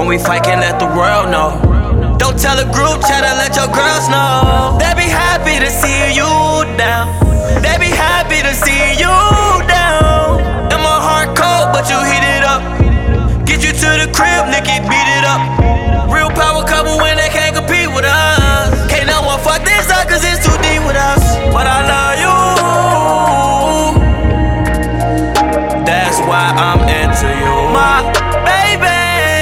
we fight, can't let the world know. Don't tell a group chat to let your girls know. They be happy to see you down. They be happy to see you down. And my heart cold, but you heat it up. Get you to the crib, lick it, beat it up. Real power couple when they can't compete with us. Can't no one fuck this up cause it's too deep with us. But I love you. That's why I'm into you, my baby.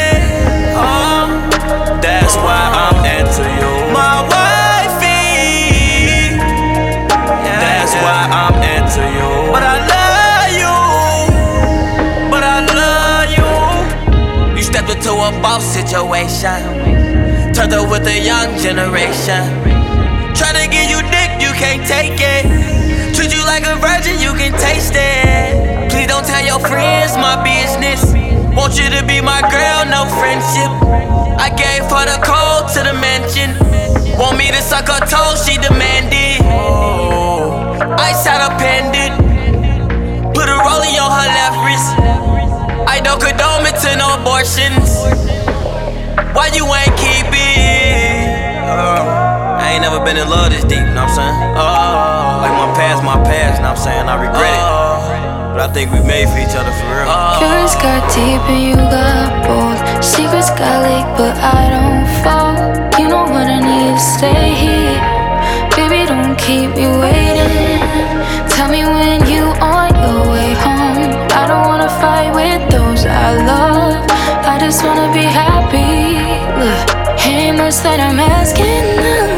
That's why I'm into you, my wifey. That's why I'm into you. But I love you. But I love you. You stepped into a boss situation. Turned up with the young generation. Tryna give you dick, you can't take it. Treat you like a virgin, you can taste it. Please don't tell your friends my business. Want you to be my girl, no friendship. I gave her the code to the mansion. Want me to suck her toes, she demanded. Ice had a pendant. Put a rollie on her left wrist. I don't condone it to no abortions. Why you ain't keep it? I ain't never been in love this deep, know what I'm saying? Like my past, know what I'm saying? I regret it. But I think we made for each other for real. Yours got deep and you got bold. Secrets got leaked, but I don't fall. You know what I need to stay here. Baby, don't keep me waiting. Tell me when you on your way home. I don't wanna fight with those I love. I just wanna be happy. Look, ain't much that I'm asking of.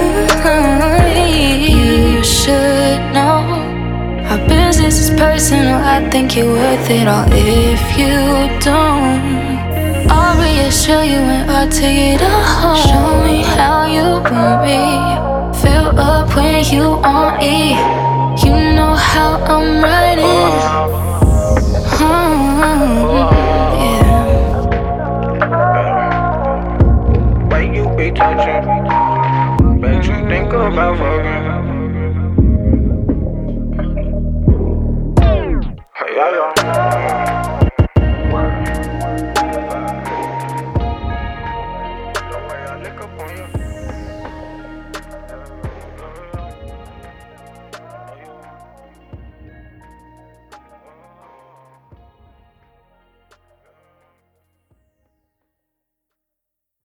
You should know our business is personal. I think you're worth it all if you don't. I'll reassure you when I take it home. Show me how you want me. Fill up when you on E. You know how I'm riding. Yeah. Why you be touching? Bet you think about fucking. Hey, the way I lick up on you.